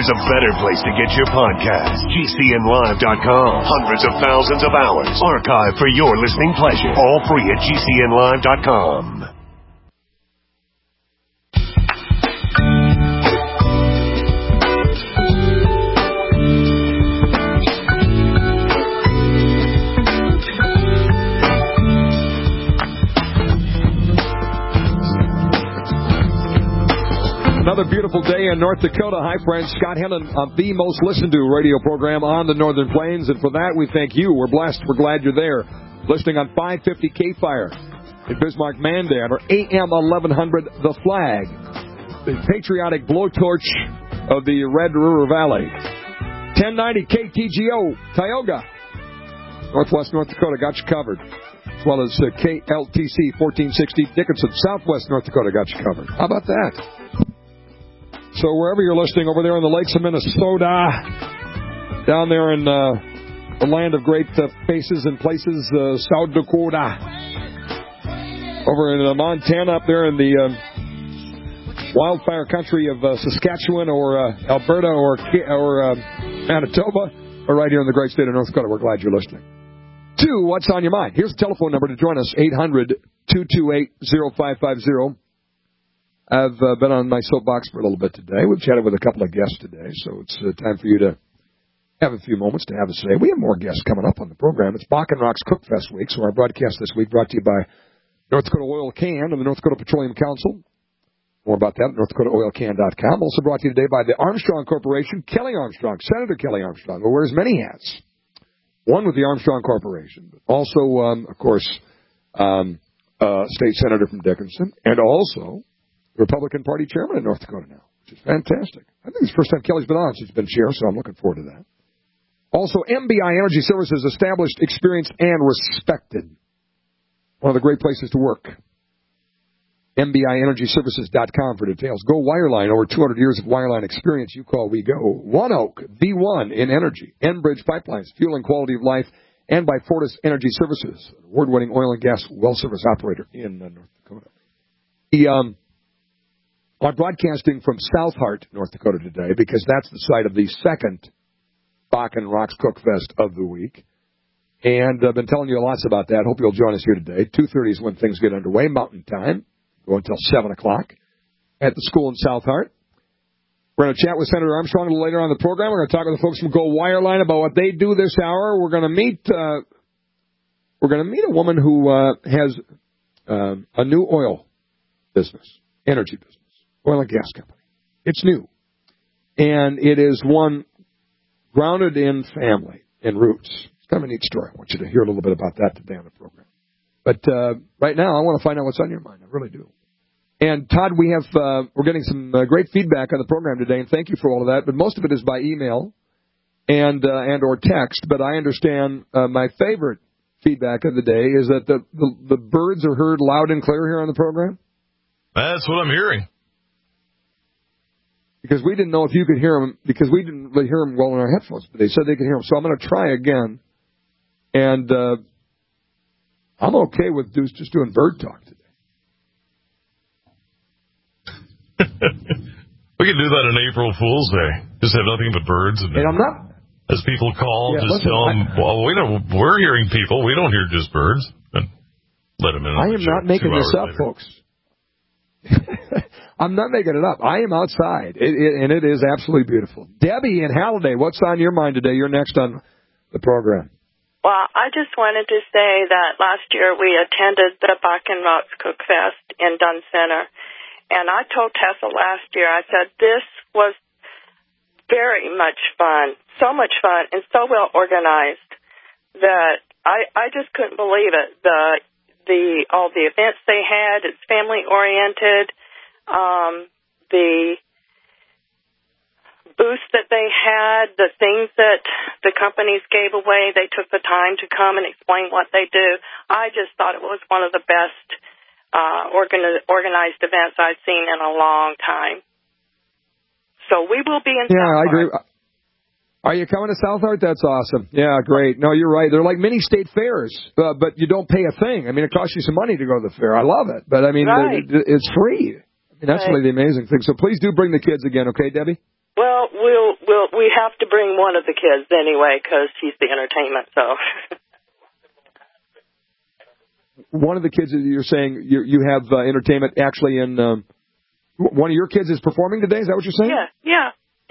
there's a better place to get your podcast. GCNlive.com. Hundreds of thousands of hours archived for your listening pleasure. All free at GCNlive.com. Another beautiful day in North Dakota. Hi, friends. Scott Hennon on the most listened to radio program on the Northern Plains. And for that, we thank you. We're blessed. We're glad you're there. Listening on 550 K-Fire in Bismarck, Mandan, or AM 1100 The Flag, the patriotic blowtorch of the Red River Valley. 1090 KTGO, Tioga, Northwest North Dakota, got you covered. As well as KLTC 1460 Dickinson, Southwest North Dakota, got you covered. How about that? So wherever you're listening, over there in the lakes of Minnesota, down there in the land of great faces and places, South Dakota, over in Montana, up there in the wildfire country of Saskatchewan or Alberta or Manitoba, or right here in the great state of North Dakota, we're glad you're listening. 2, what's on your mind? Here's the telephone number to join us, 800-228-0550. I've been on my soapbox for a little bit today. We've chatted with a couple of guests today, so it's time for you to have a few moments to have a say. We have more guests coming up on the program. It's Bakken Rocks Cook Fest week, so our broadcast this week brought to you by North Dakota Oil Can and the North Dakota Petroleum Council. More about that at NorthDakotaOilCan.com. Also brought to you today by the Armstrong Corporation, Kelly Armstrong, Senator Kelly Armstrong, who wears many hats. One with the Armstrong Corporation, but also, of course, state senator from Dickinson, and also Republican Party chairman in North Dakota now, which is fantastic. I think it's the first time Kelly's been on since he's been chair, so I'm looking forward to that. Also, MBI Energy Services, established, experienced, and respected. One of the great places to work. MBIEnergyServices.com for details. Go Wireline, over 200 years of wireline experience. You call, we go. One Oak, V1 in energy. Enbridge Pipelines, fuel and quality of life. And by Fortis Energy Services, award-winning oil and gas well service operator in North Dakota. I'm broadcasting from Southhart, North Dakota today, because that's the site of the second Bakken Rocks Cook Fest of the week. And I've been telling you lots about that. Hope you'll join us here today. 2:30 is when things get underway, Mountain Time. Go until 7 o'clock at the school in Southhart. We're going to chat with Senator Armstrong a little later on in the program. We're going to talk with the folks from Go Wireline about what they do this hour. We're going to meet a woman who has a new oil business, energy business. Oil and gas company. It's new. And it is one grounded in family and roots. It's kind of a neat story. I want you to hear a little bit about that today on the program. But right now, I want to find out what's on your mind. I really do. And Todd, we're getting some great feedback on the program today, and thank you for all of that. But most of it is by email and or text. But I understand my favorite feedback of the day is that the birds are heard loud and clear here on the program. That's what I'm hearing. Because we didn't know if you could hear them, because we didn't really hear them well in our headphones, but they said they could hear them. So I'm going to try again. And I'm okay with just doing bird talk today. We could do that on April Fool's Day. Just have nothing but birds. And I'm not. As people call, just tell them, we're hearing people. We don't hear just birds. And let them in. I am not making this up, folks. I'm not making it up. I am outside, and it is absolutely beautiful. Debbie in Halliday, what's on your mind today? You're next on the program. Well, I just wanted to say that last year we attended the Bakken Rocks Cook Fest in Dunn Center, and I told Tessa last year, I said, this was very much fun, so much fun, and so well organized that I just couldn't believe it. All the events they had, it's family oriented. The booths that they had, the things that the companies gave away, they took the time to come and explain what they do. I just thought it was one of the best organized events I've seen in a long time. So we will be in Southhart. Yeah, I agree. Are you coming to Southhart? That's awesome. Yeah, great. No, you're right. They're like mini state fairs, but you don't pay a thing. I mean, it costs you some money to go to the fair. I love it. But, I mean, it's free. I mean, that's really the amazing thing. So please do bring the kids again, okay, Debbie? Well, we have to bring one of the kids anyway because he's the entertainment. So. One of the kids, you're saying you have entertainment actually in. One of your kids is performing today. Is that what you're saying? Yeah.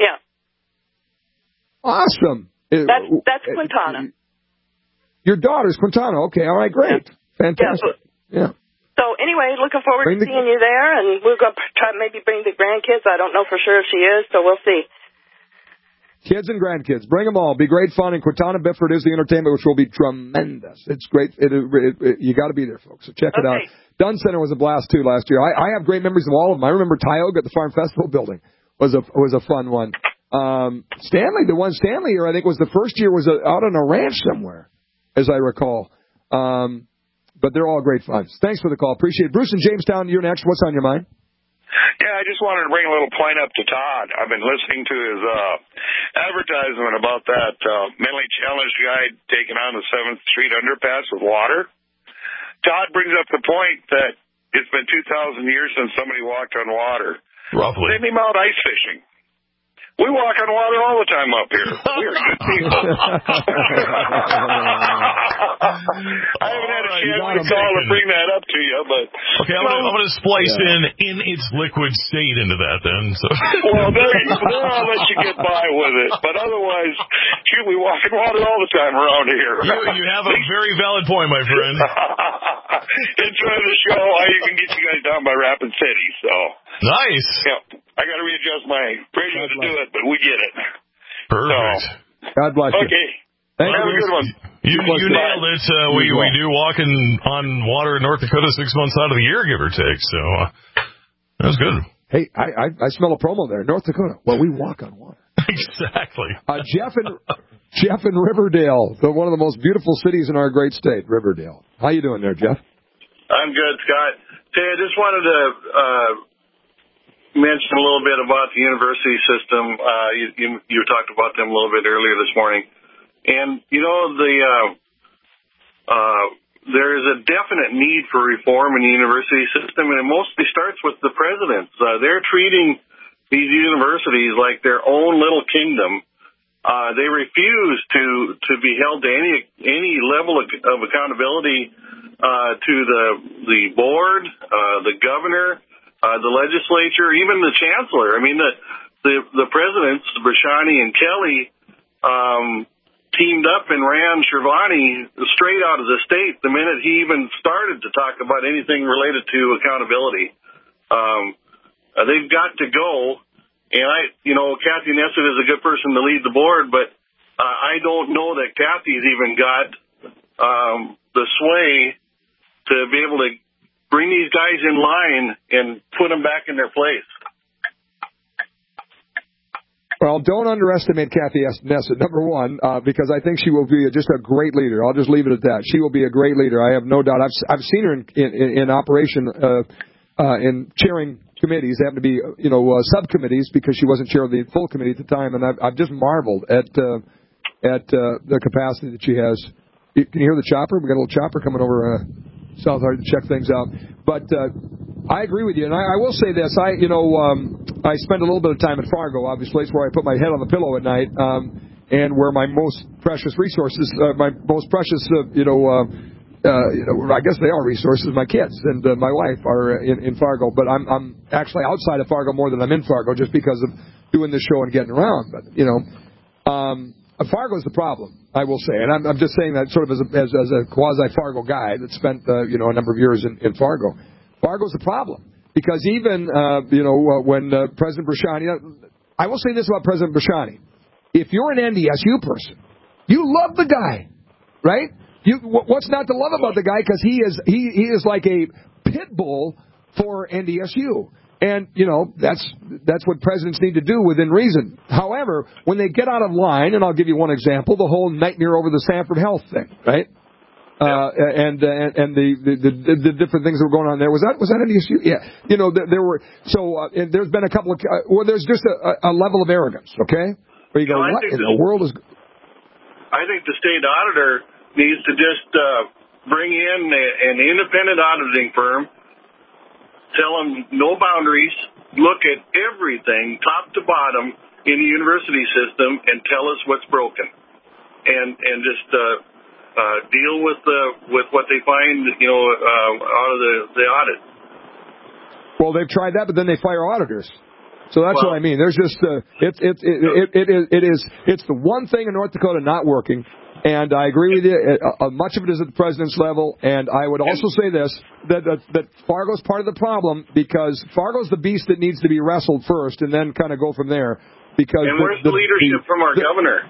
Awesome. That's Quintana. Your daughter's Quintana. Okay, all right, great, fantastic. Yeah. So anyway, looking forward to seeing you there, and we're going to try maybe bring the grandkids. I don't know for sure if she is, so we'll see. Kids and grandkids, bring them all. Be great fun, and Quintana Bifford is the entertainment, which will be tremendous. It's great. You got to be there, folks. So check it out. Dunn Center was a blast too last year. I have great memories of all of them. I remember Tioga at the Farm Festival building was a fun one. Stanley here, I think was the first year was out on a ranch somewhere, as I recall. But they're all great fun. Thanks for the call. Appreciate it. Bruce in Jamestown, you're next. What's on your mind? Yeah, I just wanted to bring a little point up to Todd. I've been listening to his advertisement about that mentally challenged guy taking on the 7th Street underpass with water. Todd brings up the point that it's been 2,000 years since somebody walked on water. Roughly. Send him out ice fishing. We walk on water all the time up here. We are good people. I haven't had a chance to call and bring that up to you, but... Okay, I'm going to splice in its liquid state into that then. So. Well, there I'll let you get by with it. But otherwise, shoot, we walk in water all the time around here. You have a very valid point, my friend. Enjoy the show. I can get you guys down by Rapid City, so... Nice. Yeah. I got to readjust my radio to do it, but we get it. Perfect. So, God bless you. Okay. Thank you. Have a good one. You nailed it. We do walk on water in North Dakota 6 months out of the year, give or take. So that was good. Hey, I smell a promo there. North Dakota. Well, we walk on water. Exactly. Jeff in Riverdale, one of the most beautiful cities in our great state, Riverdale. How you doing there, Jeff? I'm good, Scott. Hey, I just wanted to mention a little bit about the university system. You talked about them a little bit earlier this morning. And, there is a definite need for reform in the university system, and it mostly starts with the presidents. They're treating these universities like their own little kingdom. They refuse to be held to any level of accountability to the board, the governor, the legislature, even the chancellor. I mean, the presidents, Brashani and Kelly, teamed up and ran Shervani straight out of the state the minute he even started to talk about anything related to accountability. They've got to go. And Kathy Nessett is a good person to lead the board, but I don't know that Kathy's even got the sway to be able to bring these guys in line and put them back in their place. Well, don't underestimate Kathy Nessett, number one, because I think she will be just a great leader. I'll just leave it at that. She will be a great leader. I have no doubt. I've seen her in operation in chairing committees. They happen to be, subcommittees because she wasn't chair of the full committee at the time, and I've just marveled at the capacity that she has. Can you hear the chopper? We got a little chopper coming over South Hard to check things out. But I agree with you, and I will say this. I spend a little bit of time in Fargo, obviously. It's where I put my head on the pillow at night, and where my most precious resources, I guess they are resources. My kids and my wife are in Fargo, but I'm actually outside of Fargo more than I'm in Fargo, just because of doing this show and getting around. But Fargo's the problem, I will say, and I'm just saying that sort of as a quasi Fargo guy that spent a number of years in Fargo. Fargo's the problem because even when President Brashani, I will say this about President Brashani: if you're an NDSU person, you love the guy, right? What's not to love about the guy? Because he is like a pit bull for NDSU, and that's what presidents need to do within reason. However, when they get out of line, and I'll give you one example: the whole nightmare over the Sanford Health thing, right? And the different things that were going on there. Was that NDSU? Yeah. There were there's been a couple of there's just a level of arrogance, okay? Where you go, what in the world is? I think the state auditor needs to just bring in an independent auditing firm, tell them no boundaries, look at everything top to bottom, in the university system and tell us what's broken, and just deal with what they find, out of the audit. Well, they've tried that, but then they fire auditors. So that's what I mean. There's just it's the one thing in North Dakota not working, and I agree with you. Much of it is at the president's level, and I would also say this that Fargo's part of the problem, because Fargo's the beast that needs to be wrestled first, and then kind of go from there. Because where's the leadership from our governor?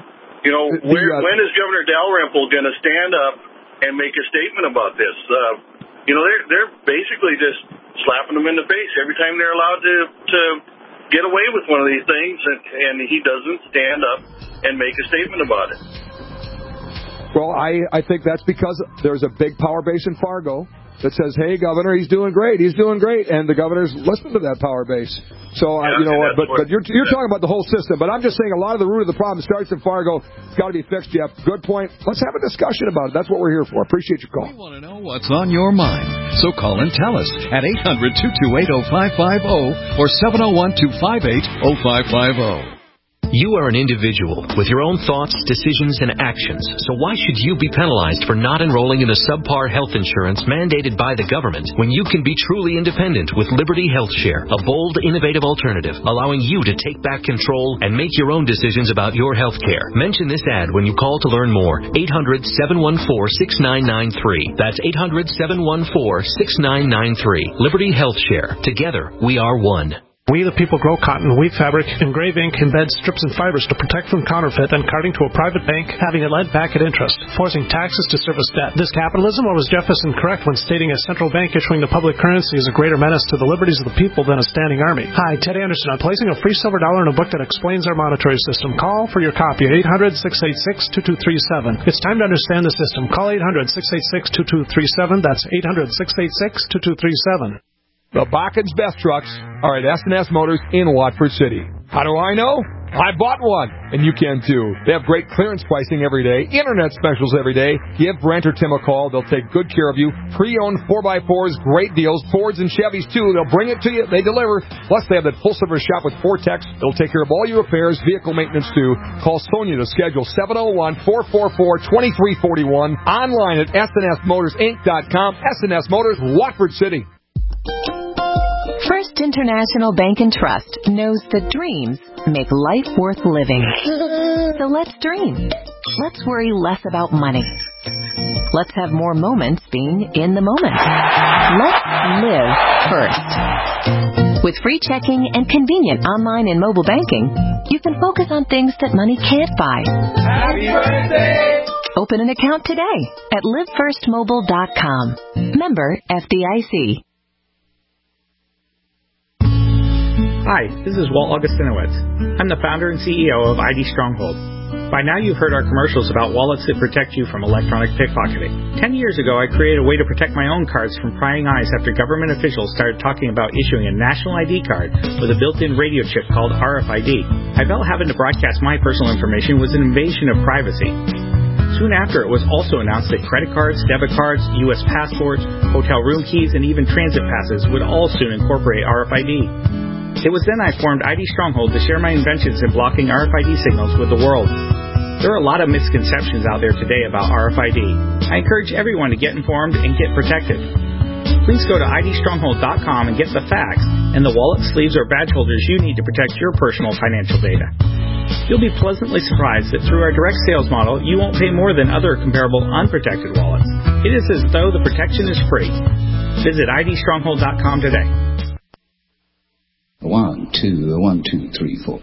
When is Governor Dalrymple going to stand up and make a statement about this? They're basically just slapping them in the face every time they're allowed to get away with one of these things, and he doesn't stand up and make a statement about it. Well, I think that's because there's a big power base in Fargo that says, hey, Governor, he's doing great, and the governor's listening to that power base. So, but you're talking about the whole system, but I'm just saying a lot of the root of the problem starts in Fargo. It's got to be fixed, Jeff. Good point. Let's have a discussion about it. That's what we're here for. Appreciate your call. We want to know what's on your mind, so call and tell us at 800-228-0550 or 701-258-0550. You are an individual with your own thoughts, decisions, and actions, so why should you be penalized for not enrolling in the subpar health insurance mandated by the government when you can be truly independent with Liberty Health Share, a bold, innovative alternative allowing you to take back control and make your own decisions about your health care? Mention this ad when you call to learn more. 800-714-6993. That's 800-714-6993. Liberty Health Share. Together, we are one. We the people grow cotton, weave fabric, engrave ink, embed strips and fibers to protect from counterfeit, and carting to a private bank, having it led back at interest, forcing taxes to service debt. This capitalism, or was Jefferson correct when stating a central bank issuing the public currency is a greater menace to the liberties of the people than a standing army? Hi, Ted Anderson. I'm placing a free silver dollar in a book that explains our monetary system. Call for your copy at 800-686-2237. It's time to understand the system. Call 800-686-2237. That's 800-686-2237. The Bakken's Best Trucks are at S&S Motors in Watford City. How do I know? I bought one, and you can too. They have great clearance pricing every day, internet specials every day. Give Brent or Tim a call. They'll take good care of you. Pre-owned 4x4s, great deals. Fords and Chevys too. They'll bring it to you. They deliver. Plus, they have that full-service shop with Vortex. They'll take care of all your repairs, vehicle maintenance too. Call Sonia to schedule 701-444-2341. Online at snsmotorsinc.com. S&S Motors, Watford City. First International Bank and Trust knows that dreams make life worth living. So let's dream. Let's worry less about money. Let's have more moments being in the moment. Let's live first. With free checking and convenient online and mobile banking, you can focus on things that money can't buy. Happy birthday! Open an account today at livefirstmobile.com. Member FDIC. Hi, this is Walt Augustinowicz. I'm the founder and CEO of ID Stronghold. By now you've heard our commercials about wallets that protect you from electronic pickpocketing. 10 years ago, I created a way to protect my own cards from prying eyes after government officials started talking about issuing a national ID card with a built-in radio chip called RFID. I felt having to broadcast my personal information was an invasion of privacy. Soon after, it was also announced that credit cards, debit cards, U.S. passports, hotel room keys, and even transit passes would all soon incorporate RFID. It was then I formed ID Stronghold to share my inventions in blocking RFID signals with the world. There are a lot of misconceptions out there today about RFID. I encourage everyone to get informed and get protected. Please go to idstronghold.com and get the facts and the wallet, sleeves, or badge holders you need to protect your personal financial data. You'll be pleasantly surprised that through our direct sales model, you won't pay more than other comparable unprotected wallets. It is as though the protection is free. Visit idstronghold.com today. 1, 2, 1, 2, 3, 4.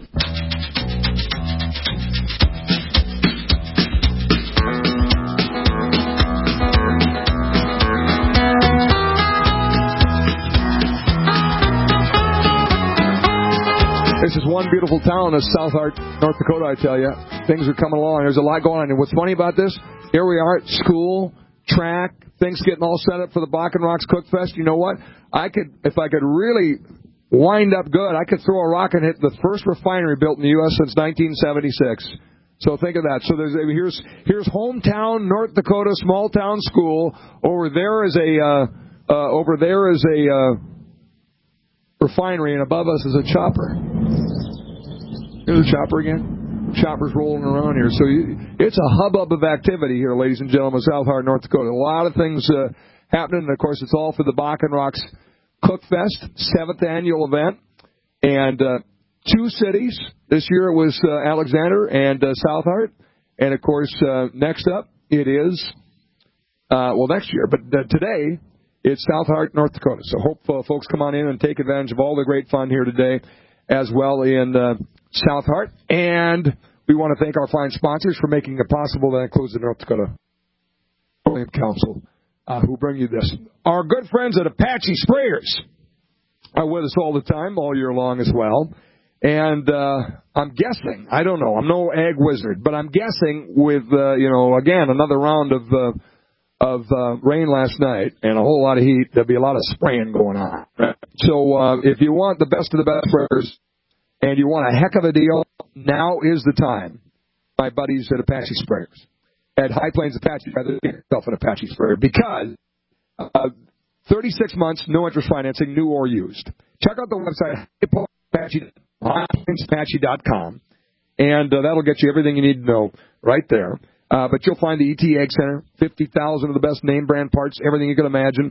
This is one beautiful town of Southhart, North Dakota, I tell you. Things are coming along. There's a lot going on. And what's funny about this, here we are at school, track, things getting all set up for the Bakken Rocks Cook Fest. You know what? If I could really wind up good, I could throw a rock and hit the first refinery built in the U.S. since 1976. So think of that. So here's hometown North Dakota small town school. Over there is a refinery, and above us is a chopper. There's the chopper again. Chopper's rolling around here. So it's a hubbub of activity here, ladies and gentlemen, South Hart, North Dakota. A lot of things happening. And, of course, it's all for the Bach and Rocks Cook Fest, 7th annual event. And 2 cities. This year it was Alexander and South Hart. And, of course, next up it is, next year. But today it's South Hart, North Dakota. So hope folks come on in and take advantage of all the great fun here today as well in South Hart. And we want to thank our fine sponsors for making it possible. That includes the North Dakota Petroleum Council, who bring you this. Our good friends at Apache Sprayers are with us all the time, all year long as well. And I'm guessing, I don't know, I'm no ag wizard, but I'm guessing with, again, another round of rain last night and a whole lot of heat, there'll be a lot of spraying going on. So if you want the best of the best sprayers and you want a heck of a deal, now is the time. My buddies at Apache Sprayers. At High Plains Apache, rather get yourself an Apache sprayer because 36 months, no interest financing, new or used. Check out the website, highplainsapache.com, and that'll get you everything you need to know right there. But you'll find the ET Egg Center, 50,000 of the best name brand parts, everything you can imagine,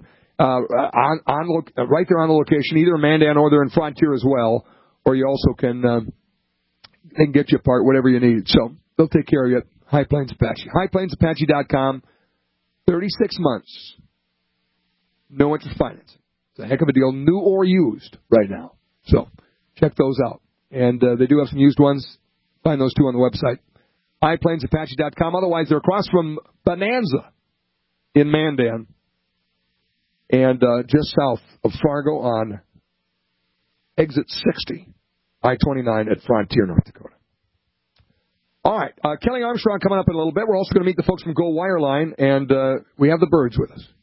right there on the location, either in Mandan or they're in Frontier as well, or you also can get you a part, whatever you need. So they'll take care of you at High Plains Apache. highplainsapache.com, 36 months, no interest financing. It's a heck of a deal, new or used right now. So check those out. And they do have some used ones. Find those two on the website. highplainsapache.com. Otherwise, they're across from Bonanza in Mandan and just south of Fargo on exit 60, I-29 at Frontier, North Dakota. All right, Kelly Armstrong coming up in a little bit. We're also going to meet the folks from Go Wireline, and we have the birds with us.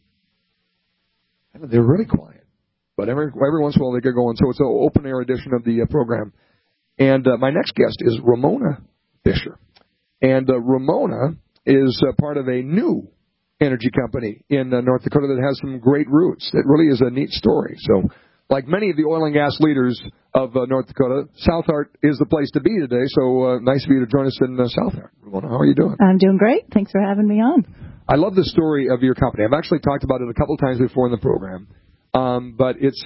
They're really quiet, but every once in a while they get going. So it's an open-air edition of the program. And my next guest is Ramona Fisher. And Ramona is part of a new energy company in North Dakota that has some great roots. It really is a neat story. So like many of the oil and gas leaders of North Dakota, South Hart is the place to be today. So nice of you to join us in South Hart. Ramona, how are you doing? I'm doing great. Thanks for having me on. I love the story of your company. I've actually talked about it a couple of times before in the program, but it's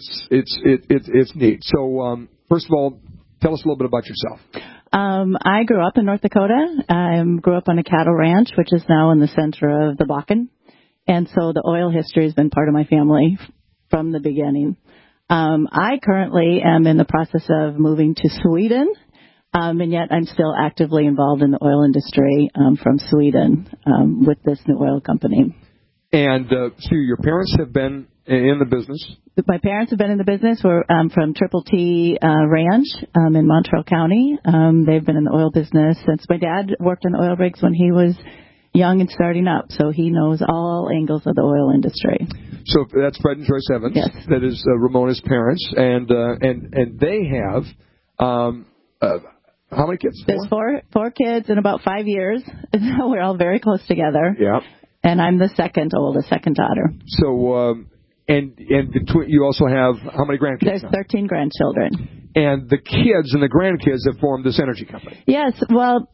neat. So first of all, tell us a little bit about yourself. I grew up in North Dakota. I grew up on a cattle ranch, which is now in the center of the Bakken. And so the oil history has been part of my family from the beginning. I currently am in the process of moving to Sweden, and yet I'm still actively involved in the oil industry from Sweden with this new oil company. And so your parents have been in the business? My parents have been in the business. We're from Triple T Ranch in Montreal County. They've been in the oil business since my dad worked in oil rigs when he was young and starting up, so he knows all angles of the oil industry. So that's Fred and Joyce Evans. Yes. That is Ramona's parents, and they have how many kids? There's four kids in about 5 years. So we're all very close together. Yeah. And I'm the second daughter. So and between you also have how many grandkids? There's 13 grandchildren. And the kids and the grandkids have formed this energy company. Yes. Well,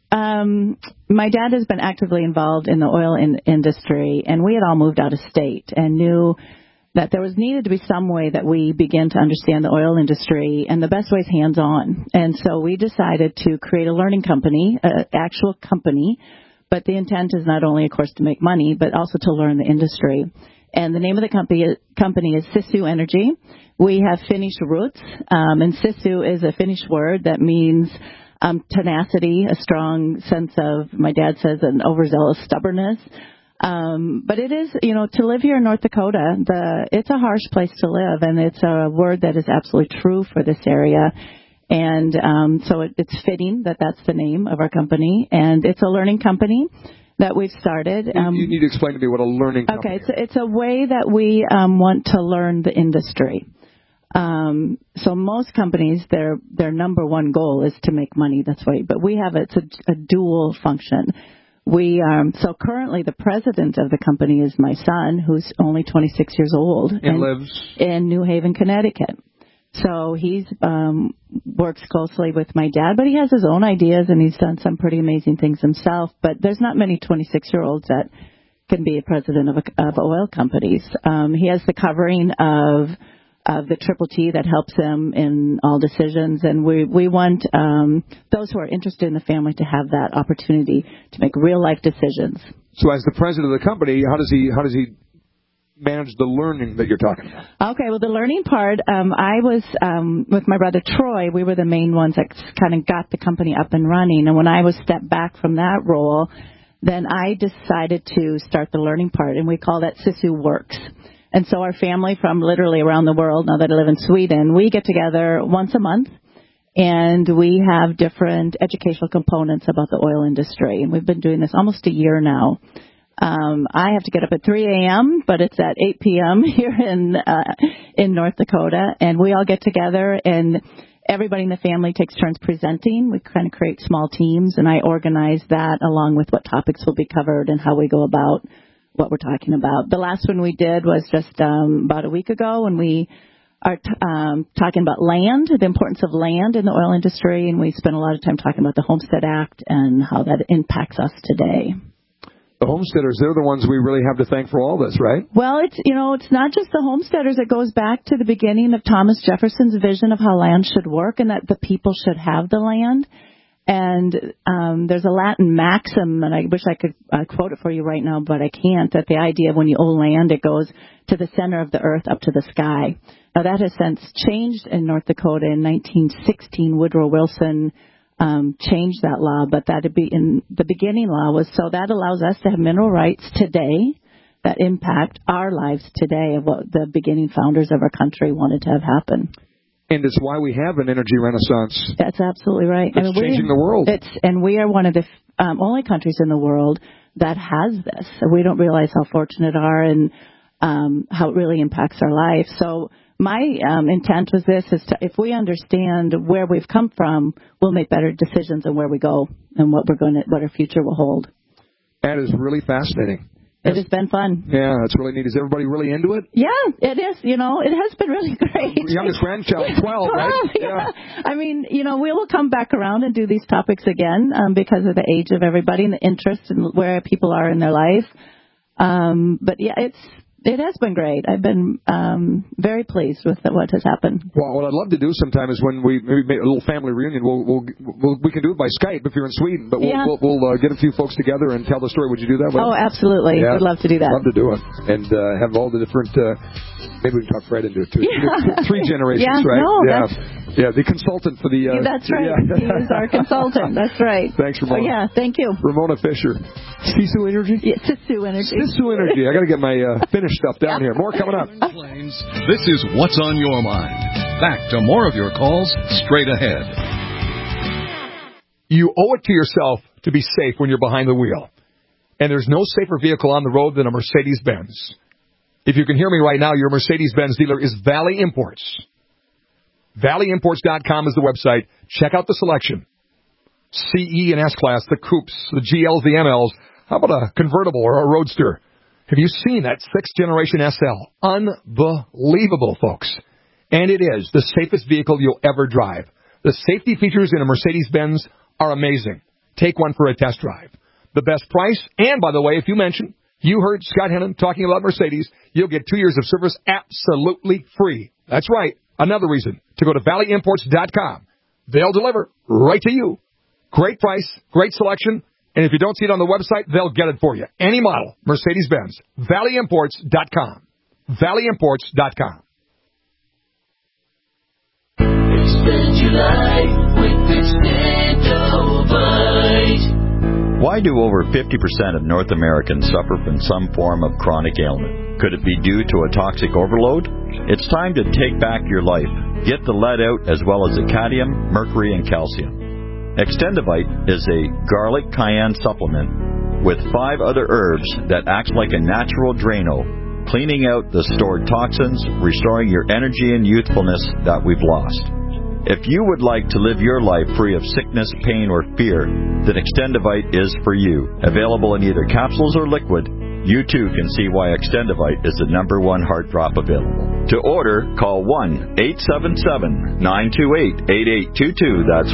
my dad has been actively involved in the oil industry, and we had all moved out of state and knew that there was needed to be some way that we begin to understand the oil industry, and the best way is hands-on. And so we decided to create a learning company, an actual company, but the intent is not only, of course, to make money, but also to learn the industry. And the name of the company is Sisu Energy. We have Finnish roots, and Sisu is a Finnish word that means tenacity, a strong sense of, my dad says, an overzealous stubbornness. But it is, to live here in North Dakota, it's a harsh place to live, and it's a word that is absolutely true for this area. And so it's fitting that that's the name of our company, and it's a learning company that we've started. You need to explain to me what a learning company is. Okay, it's a way that we want to learn the industry. So most companies, their number one goal is to make money. That's why, but we have it's a dual function. So currently the president of the company is my son, who's only 26 years old and lives in New Haven, Connecticut. So he's works closely with my dad, but he has his own ideas, and he's done some pretty amazing things himself. But there's not many 26-year-olds that can be a president of oil companies. He has the covering of the Triple T that helps him in all decisions, and we want those who are interested in the family to have that opportunity to make real life decisions. So, as the president of the company, how does he manage the learning that you're talking about? Okay, well, the learning part, I was with my brother Troy. We were the main ones that kind of got the company up and running, and when I was stepped back from that role, then I decided to start the learning part, and we call that Sisu Works. And so our family from literally around the world, now that I live in Sweden, we get together once a month, and we have different educational components about the oil industry. And we've been doing this almost a year now. I have to get up at 3 a.m., but it's at 8 p.m. here in North Dakota, and we all get together, and everybody in the family takes turns presenting. We kind of create small teams, and I organize that along with what topics will be covered and how we go about what we're talking about. The last one we did was just about a week ago, and we are talking about land, the importance of land in the oil industry, and we spent a lot of time talking about the Homestead Act and how that impacts us today. The homesteaders, they're the ones we really have to thank for all this, right? Well, it's not just the homesteaders. It goes back to the beginning of Thomas Jefferson's vision of how land should work and that the people should have the land. And there's a Latin maxim, and I wish I could quote it for you right now, but I can't, that the idea of when you own land, it goes to the center of the earth up to the sky. Now, that has since changed in North Dakota. In 1916, Woodrow Wilson changed that law, but that in the beginning law was so that allows us to have mineral rights today that impact our lives today of what the beginning founders of our country wanted to have happen. And it's why we have an energy renaissance. That's absolutely right. It's changing the world. And we are one of the only countries in the world that has this. We don't realize how fortunate we are and how it really impacts our life. So my intent was this, is if we understand where we've come from, we'll make better decisions on where we go and what our future will hold. That is really fascinating. It has been fun. Yeah, that's really neat. Is everybody really into it? Yeah, it is. It has been really great. Your youngest grandchild, 12, right? Yeah. I mean, we will come back around and do these topics again because of the age of everybody and the interest and where people are in their life. But yeah, it has been great. I've been very pleased with what has happened. Well, what I'd love to do sometime is when we maybe make a little family reunion, we can do it by Skype if you're in Sweden, but we'll get a few folks together and tell the story. Would you do that? Oh, absolutely. Yeah. I'd love to do that. Love to do it. And have all the different, maybe we can talk Fred into it too. Yeah. Three generations, right? No, yeah, the consultant for the... that's right. Yeah. He is our consultant. That's right. Thanks, Ramona. Oh, yeah, thank you. Ramona Fisher. Sisu Energy? Yeah, Sisu Energy. Sisu Energy. I got to get my Finnish stuff down here. More coming up. This is What's on Your Mind. Back to more of your calls straight ahead. You owe it to yourself to be safe when you're behind the wheel. And there's no safer vehicle on the road than a Mercedes-Benz. If you can hear me right now, your Mercedes-Benz dealer is Valley Imports. ValleyImports.com is the website. Check out the selection. CE and S-Class, the coupes, the GLs, the MLs. How about a convertible or a roadster? Have you seen that 6th generation SL? Unbelievable, folks. And it is the safest vehicle you'll ever drive. The safety features in a Mercedes-Benz are amazing. Take one for a test drive. The best price, and by the way, if you heard Scott Hennon talking about Mercedes, you'll get 2 years of service absolutely free. That's right. Another reason to go to ValleyImports.com. They'll deliver right to you. Great price, great selection, and if you don't see it on the website, they'll get it for you. Any model, Mercedes-Benz. ValleyImports.com. ValleyImports.com. Expand your life with Extendovite. Why do over 50% of North Americans suffer from some form of chronic ailment? Could it be due to a toxic overload? It's time to take back your life. Get the lead out as well as the cadmium, mercury, and calcium. Extendovite is a garlic cayenne supplement with 5 other herbs that acts like a natural Drano, cleaning out the stored toxins, restoring your energy and youthfulness that we've lost. If you would like to live your life free of sickness, pain, or fear, then Extendovite is for you. Available in either capsules or liquid, you too can see why Extendivite is the #1 heart drop available. To order, call 1-877-928-8822. That's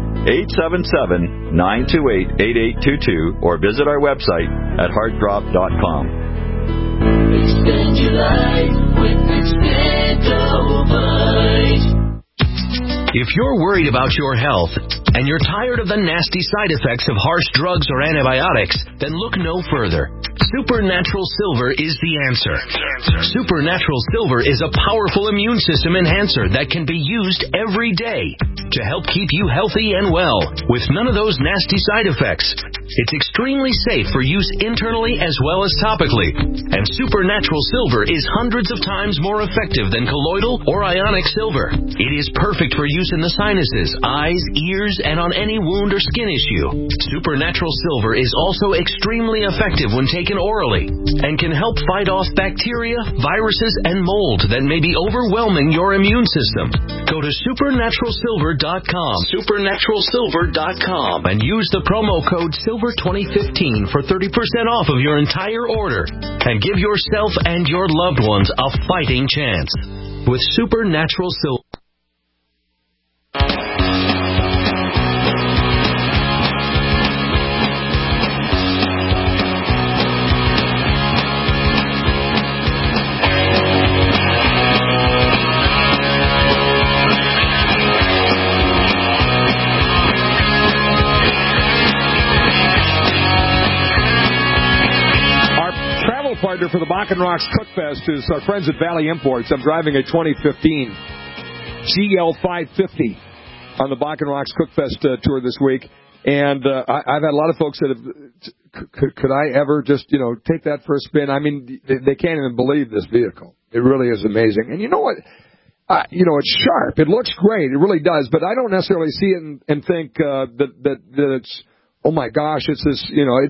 1-877-928-8822, or visit our website at heartdrop.com. Extend your life with Extendivite. If you're worried about your health and you're tired of the nasty side effects of harsh drugs or antibiotics, then look no further. Supernatural Silver is the answer. Supernatural Silver is a powerful immune system enhancer that can be used every day to help keep you healthy and well with none of those nasty side effects. It's extremely safe for use internally as well as topically. And Supernatural Silver is hundreds of times more effective than colloidal or ionic silver. It is perfect for use in the sinuses, eyes, ears, and on any wound or skin issue. Supernatural Silver is also extremely effective when taken orally and can help fight off bacteria, viruses, and mold that may be overwhelming your immune system. Go to supernaturalsilver.com, supernaturalsilver.com, and use the promo code SILVER2015 for 30% off of your entire order, and give yourself and your loved ones a fighting chance with Supernatural Silver. Partner for the Bakken Rocks Cookfest is our friends at Valley Imports. I'm driving a 2015 GL550 on the Bakken Rocks Cookfest tour this week, and I've had a lot of folks that have, could I ever just, take that for a spin? I mean, they can't even believe this vehicle. It really is amazing. And you know what? It's sharp. It looks great. It really does. But I don't necessarily see it and think that it's, oh my gosh, it's this,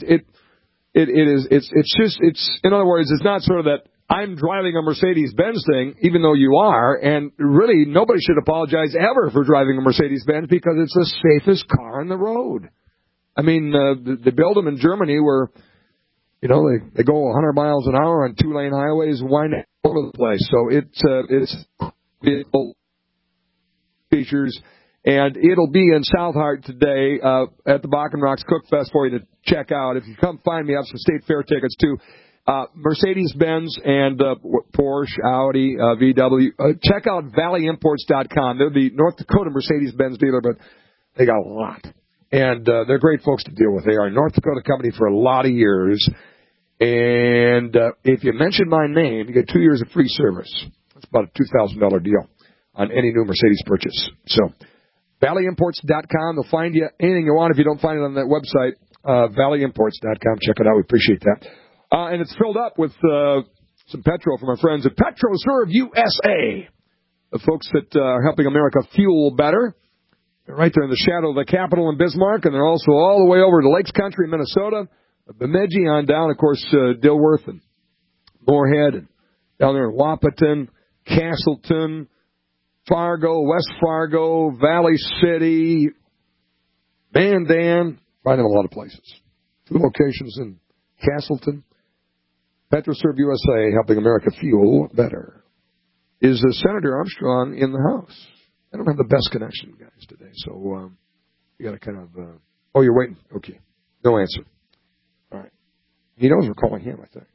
It's in other words, it's not sort of that I'm driving a Mercedes-Benz thing, even though you are, and really nobody should apologize ever for driving a Mercedes-Benz because it's the safest car on the road. I mean, they build them in Germany where, they go 100 miles an hour on 2-lane highways, winding all over the place. So it's vehicle features. And it'll be in South Hart today at the Bakken Rocks Cookfest for you to check out. If you come find me, I have some state fair tickets too. Mercedes-Benz and Porsche, Audi, VW. Check out ValleyImports.com. They're the North Dakota Mercedes-Benz dealer, but they got a lot. And they're great folks to deal with. They are a North Dakota company for a lot of years. And if you mention my name, you get 2 years of free service. That's about a $2,000 deal on any new Mercedes purchase. So ValleyImports.com. They'll find you anything you want. If you don't find it on that website, ValleyImports.com. Check it out. We appreciate that. And it's filled up with some petrol from our friends at PetroServe USA, the folks that are helping America fuel better. They're right there in the shadow of the Capitol in Bismarck, and they're also all the way over to Lakes Country, Minnesota, Bemidji on down, of course, Dilworth and Moorhead, and down there in Wahpeton, Castleton, Fargo, West Fargo, Valley City, Mandan. Find them in a lot of places. 2 locations in Castleton. PetroServe USA, helping America fuel better. Is Senator Armstrong in the House? I don't have the best connection, guys, today, so we got to kind of... oh, you're waiting? Okay. No answer. All right. He knows we're calling him, I think.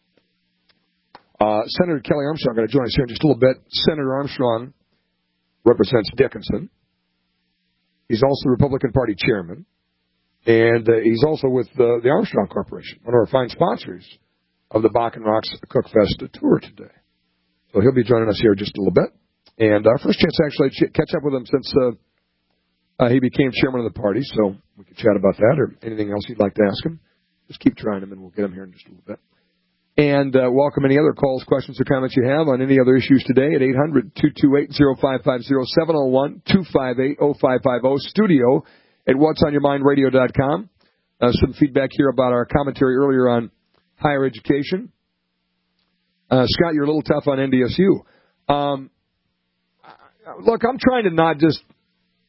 Senator Kelly Armstrong going to join us here in just a little bit. Senator Armstrong represents Dickinson. He's also the Republican Party chairman. And he's also with the Armstrong Corporation, one of our fine sponsors of the Bakken Rocks Cookfest tour today. So he'll be joining us here in just a little bit. And our first chance to actually catch up with him since he became chairman of the party. So we can chat about that or anything else you'd like to ask him. Just keep trying him and we'll get him here in just a little bit. And welcome any other calls, questions, or comments you have on any other issues today at 800-228-0550, 701-258-0550, studio at whatsonyourmindradio.com. Some feedback here about our commentary earlier on higher education. Scott, you're a little tough on NDSU. Look, I'm trying to not just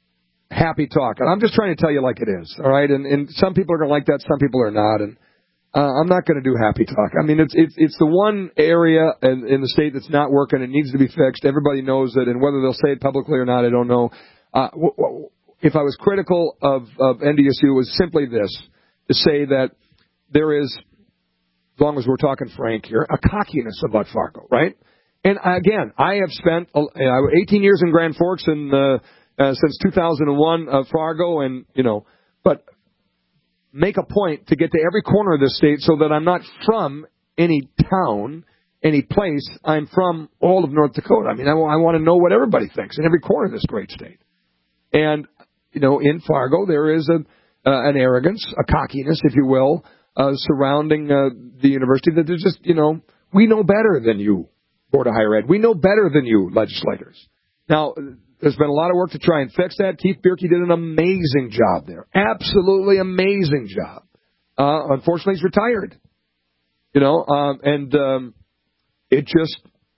happy talk. I'm just trying to tell you like it is, all right? And some people are going to like that, some people are not. And I'm not going to do happy talk. I mean, it's the one area in the state that's not working. It needs to be fixed. Everybody knows it, and whether they'll say it publicly or not, I don't know. If I was critical of NDSU, it was simply this, to say that there is, as long as we're talking frank here, a cockiness about Fargo, right? And again, I have spent 18 years in Grand Forks and since 2001 Fargo, and but make a point to get to every corner of this state so that I'm not from any town, any place. I'm from all of North Dakota. I mean, I want to know what everybody thinks in every corner of this great state. And, in Fargo, there is an arrogance, a cockiness, if you will, surrounding the university that there's just, we know better than you, Board of Higher Ed. We know better than you, legislators. Now, there's been a lot of work to try and fix that. Keith Bierke did an amazing job there. Absolutely amazing job. Unfortunately, he's retired. And it just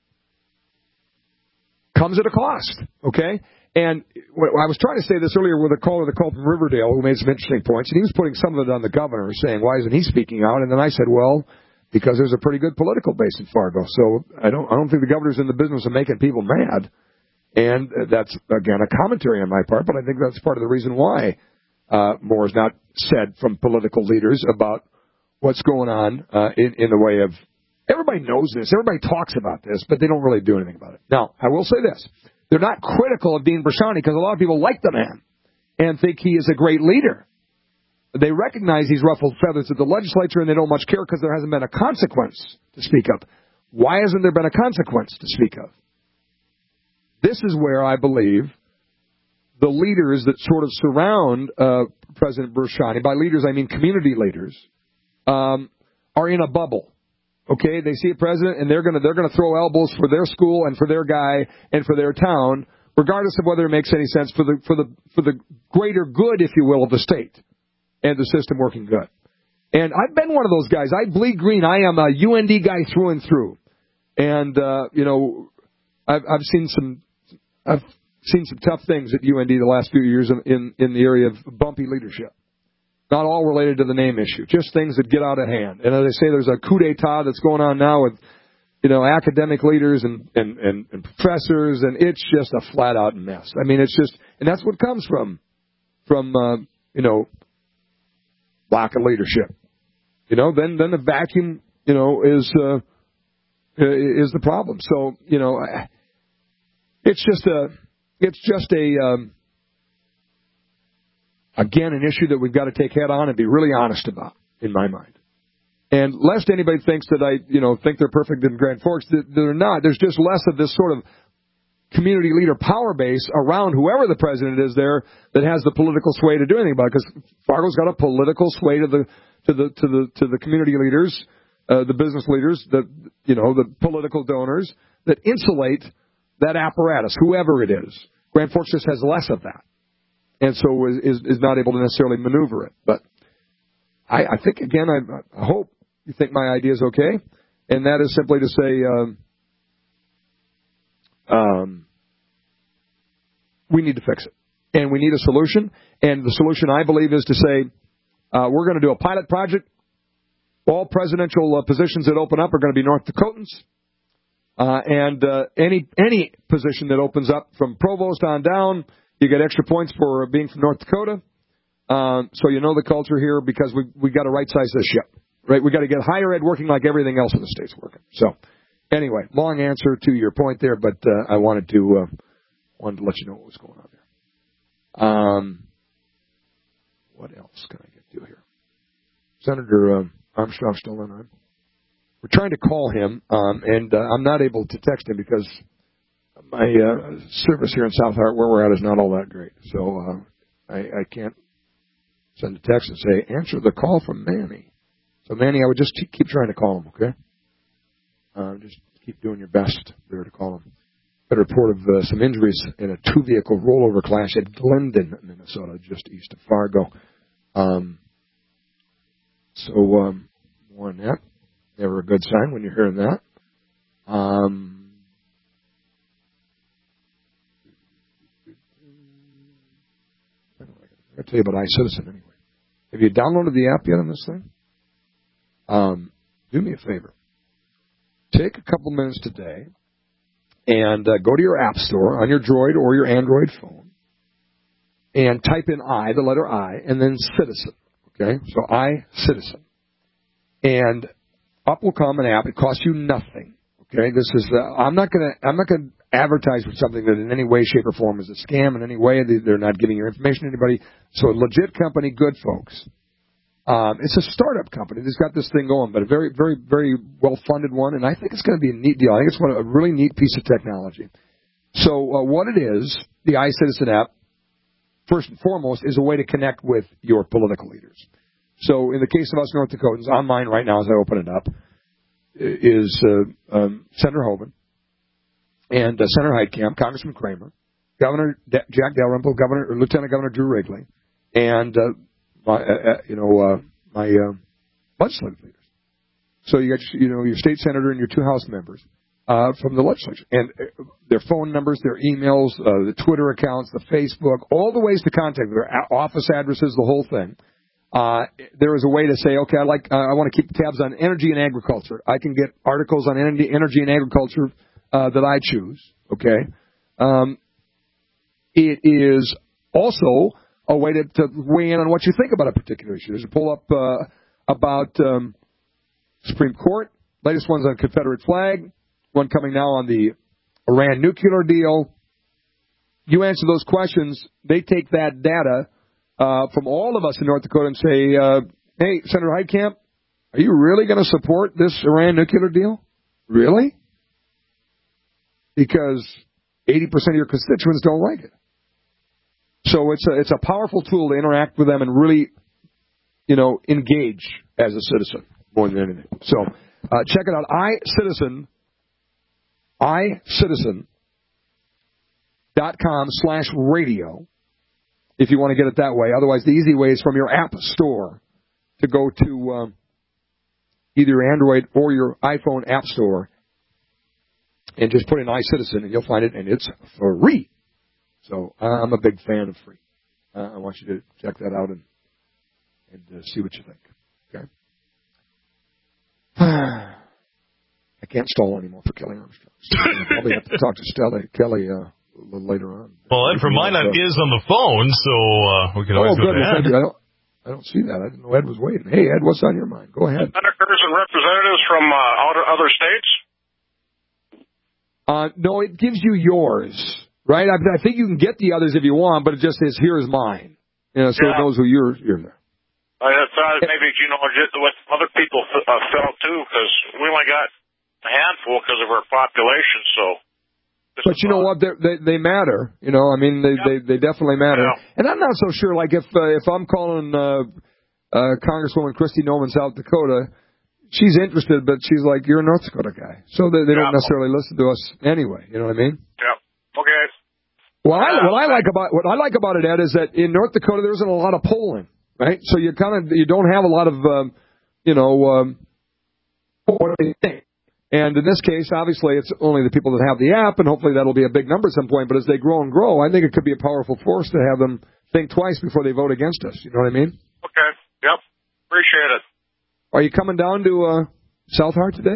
comes at a cost, okay? And I was trying to say this earlier with a caller that called from Riverdale who made some interesting points, and he was putting some of it on the governor, saying, why isn't he speaking out? And then I said, well, because there's a pretty good political base in Fargo. So I don't think the governor's in the business of making people mad. And that's, again, a commentary on my part, but I think that's part of the reason why more is not said from political leaders about what's going on in the way of, everybody knows this, everybody talks about this, but they don't really do anything about it. Now, I will say this. They're not critical of Dean Brashani because a lot of people like the man and think he is a great leader. They recognize he's ruffled feathers at the legislature and they don't much care because there hasn't been a consequence to speak of. Why hasn't there been a consequence to speak of? This is where I believe the leaders that sort of surround President Brashani, by leaders I mean community leaders, are in a bubble. Okay, they see a president and they're gonna throw elbows for their school and for their guy and for their town, regardless of whether it makes any sense for the greater good, if you will, of the state and the system working good. And I've been one of those guys. I bleed green. I am a UND guy through and through. And I've seen some tough things at UND the last few years in the area of bumpy leadership. Not all related to the name issue, just things that get out of hand. And as I say, there's a coup d'etat that's going on now with, academic leaders and professors, and it's just a flat out mess. I mean, it's just, and that's what comes from lack of leadership. Then the vacuum, is the problem. So, it's just a again, an issue that we've got to take head on and be really honest about, in my mind. And lest anybody thinks that I, think they're perfect in Grand Forks, they're not. There's just less of this sort of community leader power base around whoever the president is there that has the political sway to do anything about it. Because Fargo's got a political sway to the community leaders, the business leaders, the political donors that insulate that apparatus, whoever it is. Grand Forks just has less of that. And so is not able to necessarily maneuver it. But I think, again, I hope you think my idea is okay. And that is simply to say we need to fix it. And we need a solution. And the solution, I believe, is to say we're going to do a pilot project. All presidential positions that open up are going to be North Dakotans. And any position that opens up from provost on down, you get extra points for being from North Dakota. So you know the culture here because we got to right-size this ship. Right? We got to get higher ed working like everything else in the state's working. So anyway, long answer to your point there, but I wanted to let you know what was going on there. What else can I get to here? Senator Armstrong still on. We're trying to call him, and I'm not able to text him because my service here in South Hart, where we're at, is not all that great. So I can't send a text and say, answer the call from Manny. So, Manny, I would just keep trying to call him, okay? Just keep doing your best there to call him. Got a report of some injuries in a two-vehicle rollover clash at Glendon, Minnesota, just east of Fargo. More on that. Never a good sign when you're hearing that. I'll tell you about iCitizen anyway. Have you downloaded the app yet on this thing? do me a favor. Take a couple minutes today and go to your app store on your Droid or your Android phone and type in the letter I, and then Citizen. Okay? So Citizen. And up will come an app. It costs you nothing. Okay? This is I'm not going to advertise for something that in any way, shape, or form is a scam in any way. They're not giving your information to anybody. So a legit company, good folks. It's a startup company that's got this thing going, but a very, very, very well-funded one, and I think it's going to be a neat deal. I think it's a really neat piece of technology. So what it is, the iCitizen app, first and foremost, is a way to connect with your political leaders. So in the case of us North Dakotans, on mine right now as I open it up, is Senator Hoeven and Senator Heitkamp, Congressman Kramer, Governor Jack Dalrymple, Lieutenant Governor Drew Wrigley, and my legislative leaders. So you got your state senator and your 2 House members from the legislature, and their phone numbers, their emails, the Twitter accounts, the Facebook, all the ways to contact them, their office addresses, the whole thing. There is a way to say, okay, I want to keep tabs on energy and agriculture. I can get articles on energy and agriculture that I choose. Okay, it is also a way to weigh in on what you think about a particular issue. There's a pull up about Supreme Court. Latest one's on Confederate flag. One coming now on the Iran nuclear deal. You answer those questions. They take that data from all of us in North Dakota and say, hey, Senator Heitkamp, are you really going to support this Iran nuclear deal? Really? Because 80% of your constituents don't like it. So it's a powerful tool to interact with them and really, engage as a citizen more than anything. So check it out. iCitizen.com/radio if you want to get it that way. Otherwise, the easy way is from your app store to go to either your Android or your iPhone app store and just put in iCitizen and you'll find it, and it's free. So I'm a big fan of free. I want you to check that out and see what you think. Okay. I can't stall anymore for Kelly Armstrong. So I'll probably have to talk to Kelly a little later on. Well, Ed from mine is on the phone, so we can always go to Ed. I don't see that. I didn't know Ed was waiting. Hey, Ed, what's on your mind? Go ahead. Senators and representatives from other states? No, it gives you yours. Right? I think you can get the others if you want, but it just says, here's mine. So it knows who you're there. I thought maybe, just what other people felt, too, because we only got a handful because of our population, so. But you know what? They matter. They definitely matter. Yeah. And I'm not so sure, like, if I'm calling Congresswoman Kristi Noem in South Dakota, she's interested, but she's like, you're a North Dakota guy. So they don't necessarily listen to us anyway. You know what I mean? Yeah. Okay. What I like about it, Ed, is that in North Dakota there isn't a lot of polling, right? So you don't have a lot of what do they think? And in this case, obviously, it's only the people that have the app, and hopefully that'll be a big number at some point. But as they grow and grow, I think it could be a powerful force to have them think twice before they vote against us. You know what I mean? Okay. Yep. Appreciate it. Are you coming down to South Hart today?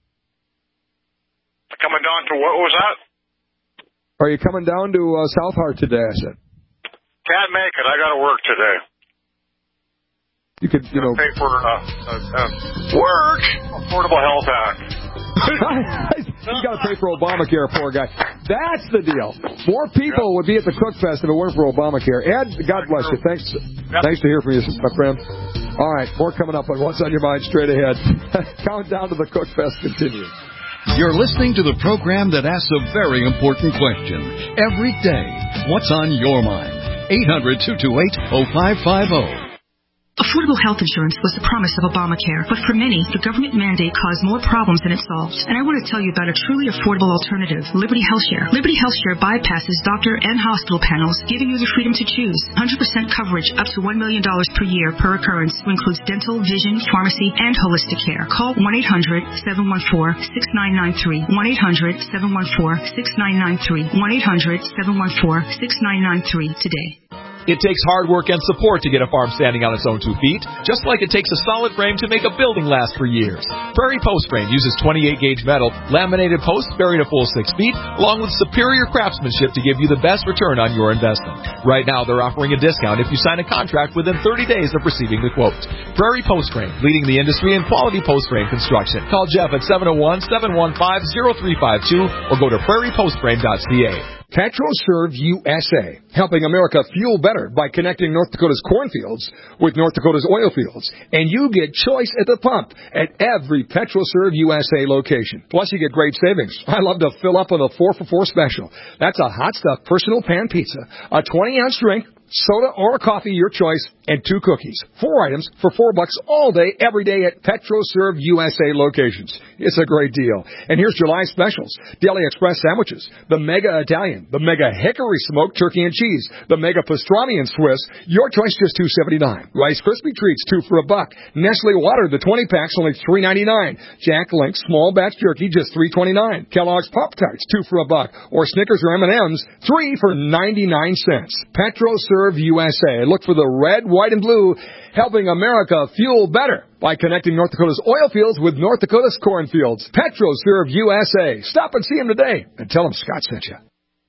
Coming down to what was that? Are you coming down to South Hart today, I said? Can't make it. I got to work today. You could, pay for work. Affordable Health Act. You got to pay for Obamacare, poor guy. That's the deal. More people would be at the Cook Fest if it weren't for Obamacare. Ed, God bless you. Thanks. Nice to hear from you, my friend. All right, more coming up on What's on Your Mind straight ahead. Countdown to the Cook Fest continues. You're listening to the program that asks a very important question every day. What's on your mind? 800-228-0550. Affordable health insurance was the promise of Obamacare, but for many, the government mandate caused more problems than it solved. And I want to tell you about a truly affordable alternative, Liberty HealthShare. Liberty HealthShare bypasses doctor and hospital panels, giving you the freedom to choose. 100% coverage up to $1 million per year per occurrence, which includes dental, vision, pharmacy, and holistic care. Call 1-800-714-6993. 1-800-714-6993. 1-800-714-6993 today. It takes hard work and support to get a farm standing on its own 2 feet, just like it takes a solid frame to make a building last for years. Prairie Post Frame uses 28-gauge metal, laminated posts buried a full 6 feet, along with superior craftsmanship to give you the best return on your investment. Right now, they're offering a discount if you sign a contract within 30 days of receiving the quote. Prairie Post Frame, leading the industry in quality post frame construction. Call Jeff at 701-715-0352 or go to prairiepostframe.ca. PetroServe USA, helping America fuel better by connecting North Dakota's cornfields with North Dakota's oil fields. And you get choice at the pump at every PetroServe USA location. Plus, you get great savings. I love to fill up on a 4-for-4 special. That's a hot stuff personal pan pizza, a 20-ounce drink, soda or a coffee, your choice, and 2 cookies. 4 items for $4 all day, every day at PetroServe USA locations. It's a great deal. And here's July specials. Deli Express sandwiches, the Mega Italian, the Mega Hickory Smoked Turkey and Cheese, the Mega Pastrami and Swiss, your choice just $2.79. Rice Krispie Treats, 2 for $1. Nestle Water, the 20-packs, only $3.99. Jack Link Small Batch Jerky, just $3.29. Kellogg's Pop-Tarts, 2 for $1. Or Snickers or M&M's, 3 for 99 cents. PetroServe USA. Look for the red, white, and blue, helping America fuel better by connecting North Dakota's oil fields with North Dakota's cornfields. PetroServe USA. Stop and see him today and tell him Scott sent you.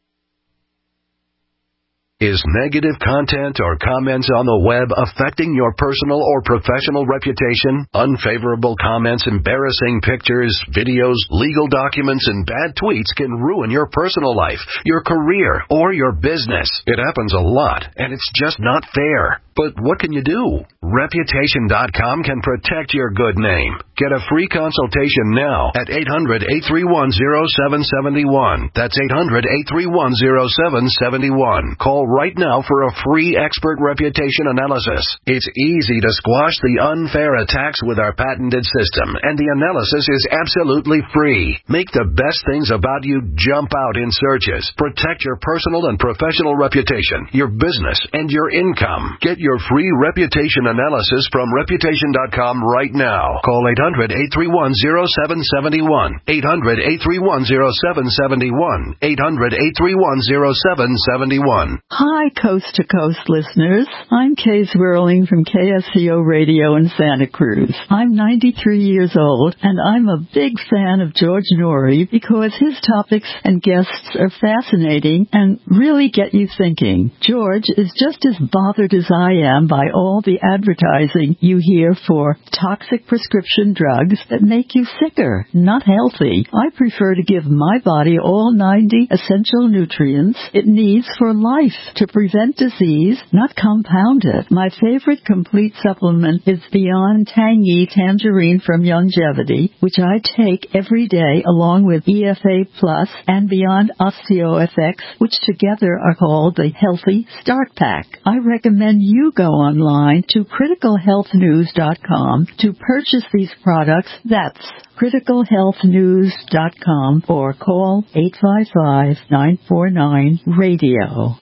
Is negative content or comments on the web affecting your personal or professional reputation? Unfavorable comments, embarrassing pictures, videos, legal documents, and bad tweets can ruin your personal life, your career, or your business. It happens a lot, and it's just not fair. But what can you do? Reputation.com can protect your good name. Get a free consultation now at 800-831-0771. That's 800-831-0771. Call right now for a free expert reputation analysis. It's easy to squash the unfair attacks with our patented system, and the analysis is absolutely free. Make the best things about you jump out in searches. Protect your personal and professional reputation, your business, and your income. Get your free reputation analysis from Reputation.com right now. Call 800-831-0771. 800-831-0771. 800-831-0771. Hi, Coast to Coast listeners. I'm Kay Swirling from KSCO Radio in Santa Cruz. I'm 93 years old, and I'm a big fan of George Norrie because his topics and guests are fascinating and really get you thinking. George is just as bothered as I am by all the advertising you hear for toxic prescription drugs that make you sicker, not healthy. I prefer to give my body all 90 essential nutrients it needs for life to prevent disease, not compound it. My favorite complete supplement is Beyond Tangy Tangerine from Youngevity, which I take every day along with EFA Plus and Beyond OsteoFX, which together are called the Healthy Start Pack. I recommend you go online to criticalhealthnews.com to purchase these products. That's criticalhealthnews.com or call 855-949-RADIO.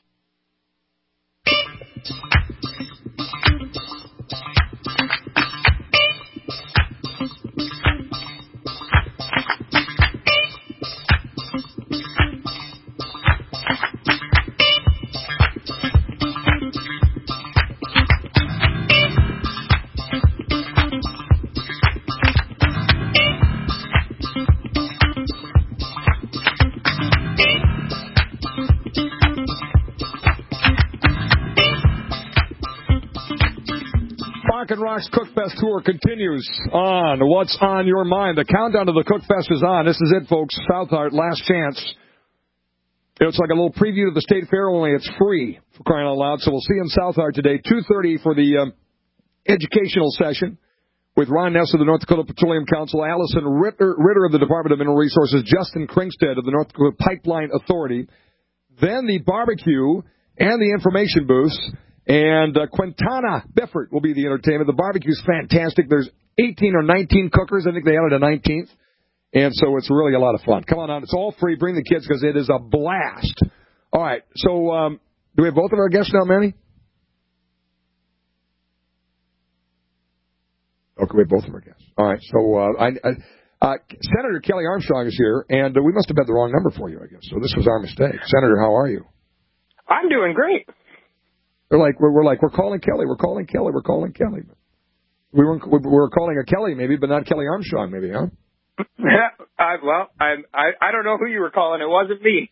Rock and Rock's Cookfest tour continues on. What's on your mind? The countdown to the Cookfest is on. This is it, folks. Southart, last chance. It's like a little preview of the State Fair, only it's free, for crying out loud. So we'll see you in Southart today, 2:30 for the educational session with Ron Ness of the North Dakota Petroleum Council, Allison Ritter of the Department of Mineral Resources, Justin Kringstead of the North Dakota Pipeline Authority. Then the barbecue and the information booths. And Quintana Bifford will be the entertainment. The barbecue's fantastic. There's 18 or 19 cookers. I think they added a 19th. And so it's really a lot of fun. Come on out. It's all free. Bring the kids because it is a blast. All right. So do we have both of our guests now, Manny? Okay, we have both of our guests. All right. So Senator Kelly Armstrong is here, and we must have had the wrong number for you, I guess. So this was our mistake. Senator, how are you? I'm doing great. We're calling Kelly. We're calling Kelly. We're calling Kelly. We were calling a Kelly maybe, but not Kelly Armstrong maybe, huh? Yeah. I don't know who you were calling. It wasn't me.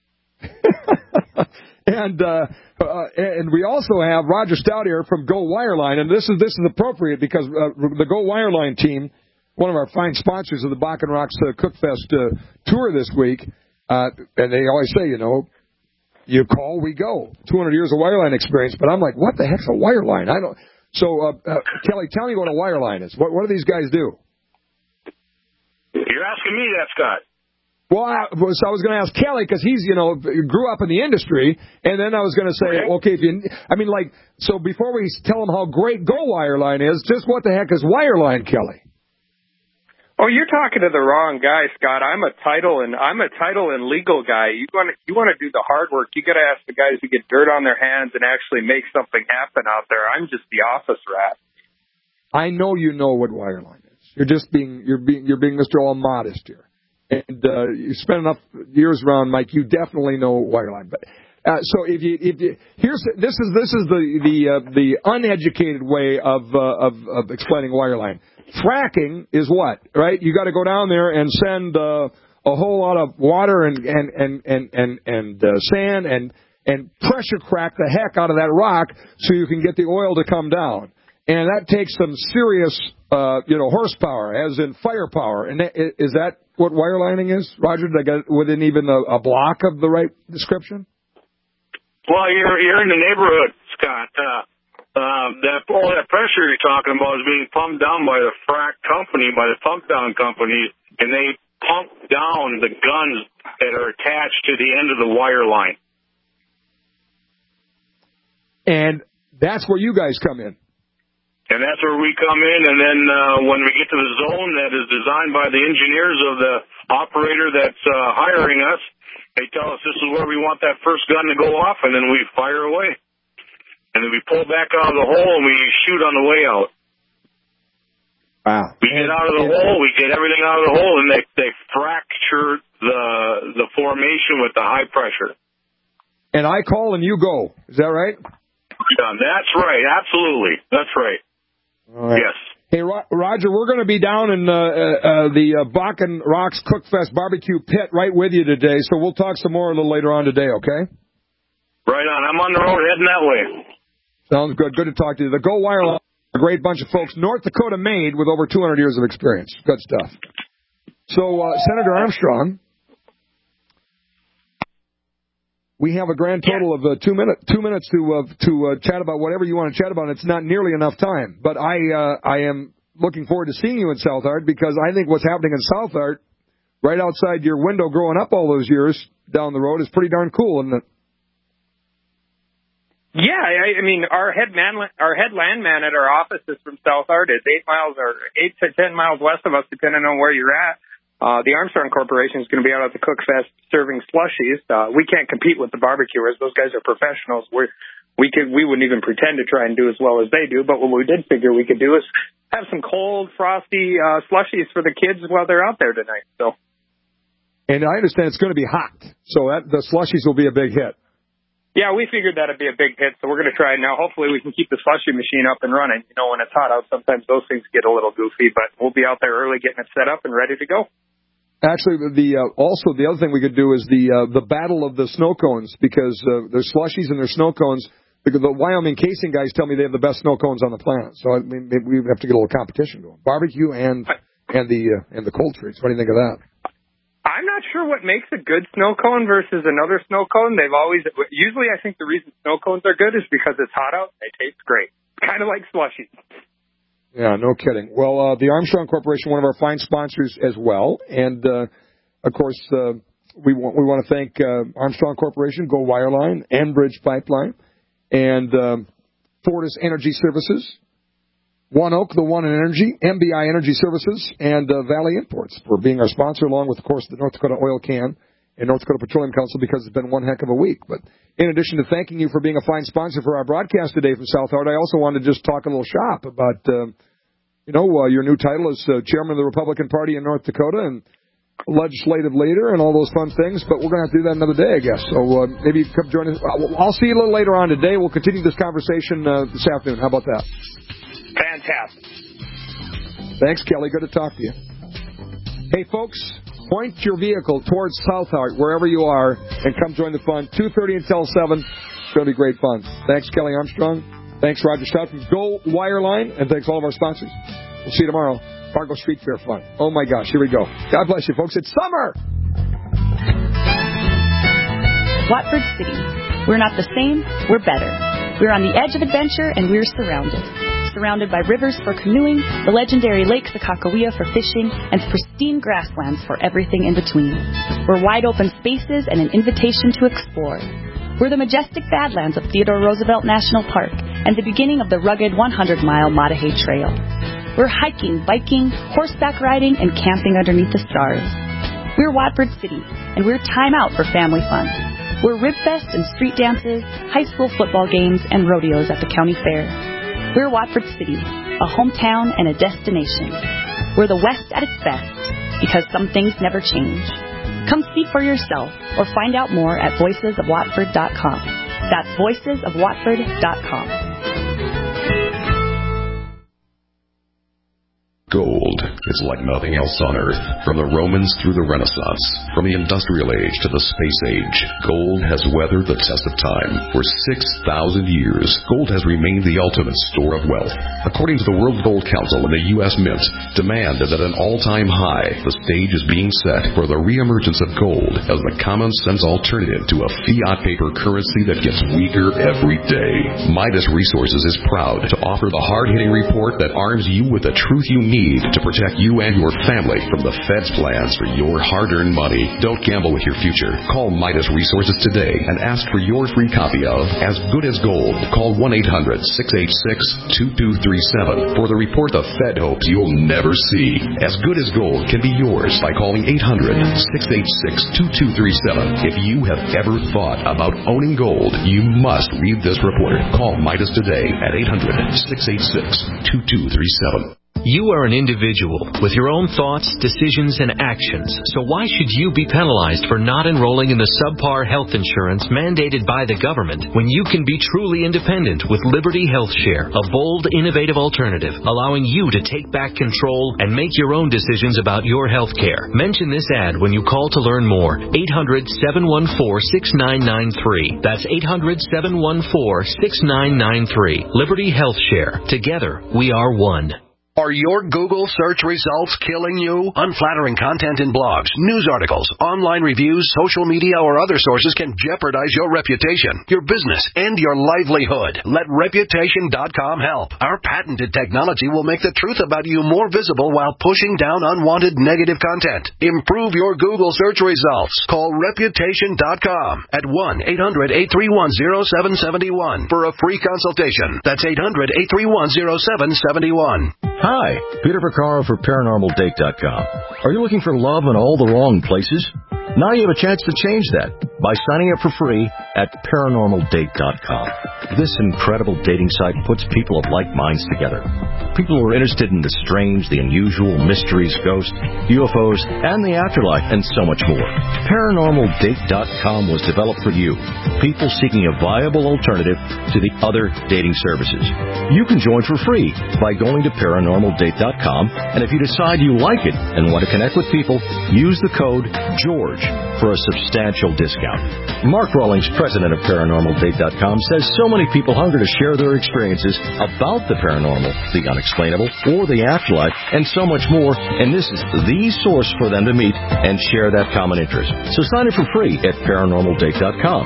And we also have Roger Stout here from Go Wireline, and this is appropriate because the Go Wireline team, one of our fine sponsors of the Bach and Rocks Cookfest tour this week, and they always say, you call, we go. 200 years of wireline experience, but I'm like, what the heck's a wireline? I don't. So, Kelly, tell me what a wireline is. What do these guys do? You're asking me that, Scott. Well, I was going to ask Kelly because he's, grew up in the industry, and then I was going to say, okay, so before we tell him how great Go Wireline is, just what the heck is wireline, Kelly? Oh, you're talking to the wrong guy, Scott. I'm a title and legal guy. You want to do the hard work. You got to ask the guys who get dirt on their hands and actually make something happen out there. I'm just the office rat. I know you know what wireline is. You're being Mr. All Modest here. And you spent enough years around, Mike. You definitely know wireline. But so this is the uneducated way of explaining wireline. Fracking is what, right? You got to go down there and send a whole lot of water and sand and pressure crack the heck out of that rock so you can get the oil to come down. And that takes some serious, horsepower, as in firepower. And is that what wirelining is, Roger? Did I get it within even a block of the right description? Well, you're in the neighborhood, Scott. All that pressure you're talking about is being pumped down by the frack company, by the pump down company, and they pump down the guns that are attached to the end of the wire line. And that's where you guys come in. And that's where we come in, and then when we get to the zone that is designed by the engineers of the operator that's hiring us, they tell us this is where we want that first gun to go off, and then we fire away. And then we pull back out of the hole, and we shoot on the way out. Wow. We get out of the hole, we get everything out of the hole, and they fracture the formation with the high pressure. And I call and you go. Is that right? Yeah, that's right. Absolutely. That's right. All right. Yes. Hey, Roger, we're going to be down in the Bach and Rocks Cookfest barbecue pit right with you today, so we'll talk some more a little later on today, okay? Right on. I'm on the road heading that way. Sounds good. Good to talk to you. The Go Wireline, a great bunch of folks, North Dakota made with over 200 years of experience. Good stuff. So, Senator Armstrong, we have a grand total of 2 minutes to chat about whatever you want to chat about. It's not nearly enough time, but I am looking forward to seeing you in Southard because I think what's happening in Southard, right outside your window, growing up all those years down the road, is pretty darn cool, isn't it? Yeah, I mean, our head landman at our office is from Southard. It's 8 to 10 miles west of us, depending on where you're at. The Armstrong Corporation is going to be out at the Cookfest serving slushies. We can't compete with the barbecuers; those guys are professionals. We wouldn't even pretend to try and do as well as they do. But what we did figure we could do is have some cold, frosty slushies for the kids while they're out there tonight. So, and I understand it's going to be hot, so the slushies will be a big hit. Yeah, we figured that'd be a big hit, so we're going to try it now. Hopefully we can keep the slushie machine up and running. You know, when it's hot out, sometimes those things get a little goofy, but we'll be out there early getting it set up and ready to go. Actually, also the other thing we could do is the battle of the snow cones, because there's slushies and there's snow cones. The Wyoming casing guys tell me they have the best snow cones on the planet, so I mean, maybe we have to get a little competition going. Barbecue and the cold treats. What do you think of that? I'm not sure what makes a good snow cone versus another snow cone. Usually I think the reason snow cones are good is because it's hot out. They taste great. Kind of like slushies. Yeah, no kidding. Well, the Armstrong Corporation, one of our fine sponsors as well. And, of course, we want to thank Armstrong Corporation, Go Wireline, Enbridge Pipeline, and Fortis Energy Services, One Oak, the One in Energy, MBI Energy Services, and Valley Imports for being our sponsor, along with, of course, the North Dakota Oil Can and North Dakota Petroleum Council, because it's been one heck of a week. But in addition to thanking you for being a fine sponsor for our broadcast today from Southard, I also wanted to just talk a little shop about, your new title as chairman of the Republican Party in North Dakota. And legislative leader and all those fun things, but we're going to have to do that another day, I guess. So maybe you can come join us. I'll see you a little later on today. We'll continue this conversation this afternoon. How about that? Fantastic. Thanks, Kelly. Good to talk to you. Hey, folks, point your vehicle towards Southart, wherever you are, and come join the fun. 2:30 until 7. It's going to be great fun. Thanks, Kelly Armstrong. Thanks, Roger Stout from Go Wireline. And thanks all of our sponsors. We'll see you tomorrow. Fargo Street Fair fun. Oh, my gosh. Here we go. God bless you, folks. It's summer. Watford City. We're not the same. We're better. We're on the edge of adventure, and we're surrounded. Surrounded by rivers for canoeing, the legendary Lake Sakakawea for fishing, and pristine grasslands for everything in between. We're wide open spaces and an invitation to explore. We're the majestic Badlands of Theodore Roosevelt National Park and the beginning of the rugged 100-mile Maatahay Trail. We're hiking, biking, horseback riding, and camping underneath the stars. We're Watford City, and we're time out for family fun. We're Ribfest and street dances, high school football games, and rodeos at the county fair. We're Watford City, a hometown and a destination. We're the West at its best, because some things never change. Come see for yourself, or find out more at voicesofwatford.com. That's voicesofwatford.com. Gold is like nothing else on Earth. From the Romans through the Renaissance, from the Industrial Age to the Space Age, gold has weathered the test of time. For 6,000 years, gold has remained the ultimate store of wealth. According to the World Gold Council and the U.S. Mint, demand is at an all-time high. The stage is being set for the reemergence of gold as the common-sense alternative to a fiat paper currency that gets weaker every day. Midas Resources is proud to offer the hard-hitting report that arms you with the truth you need to protect you and your family from the Fed's plans for your hard-earned money. Don't gamble with your future. Call Midas Resources today and ask for your free copy of As Good as Gold. Call 1-800-686-2237 for the report the Fed hopes you'll never see. As Good as Gold can be yours by calling 800-686-2237. If you have ever thought about owning gold, you must read this report. Call Midas today at 800-686-2237. You are an individual with your own thoughts, decisions, and actions, so why should you be penalized for not enrolling in the subpar health insurance mandated by the government when you can be truly independent with Liberty Health Share, a bold, innovative alternative allowing you to take back control and make your own decisions about your health care. Mention this ad when you call to learn more. 800-714-6993. That's 800-714-6993. Liberty Health Share. Together, we are one. Are your Google search results killing you? Unflattering content in blogs, news articles, online reviews, social media, or other sources can jeopardize your reputation, your business, and your livelihood. Let Reputation.com help. Our patented technology will make the truth about you more visible while pushing down unwanted negative content. Improve your Google search results. Call Reputation.com at 1-800-831-0771 for a free consultation. That's 800-831-0771. Hi, Peter Vaccaro for ParanormalDate.com. Are you looking for love in all the wrong places? Now you have a chance to change that by signing up for free at ParanormalDate.com. This incredible dating site puts people of like minds together. People who are interested in the strange, the unusual, mysteries, ghosts, UFOs, and the afterlife, and so much more. ParanormalDate.com was developed for you, people seeking a viable alternative to the other dating services. You can join for free by going to ParanormalDate.com, and if you decide you like it and want to connect with people, use the code GEORGE for a substantial discount. Mark Rawlings, president of ParanormalDate.com, says so many people hunger to share their experiences about the paranormal, the unexplainable, or the afterlife, and so much more, and this is the source for them to meet and share that common interest. So sign up for free at ParanormalDate.com,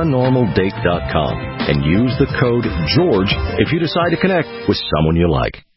ParanormalDate.com, and use the code GEORGE if you decide to connect with someone you like.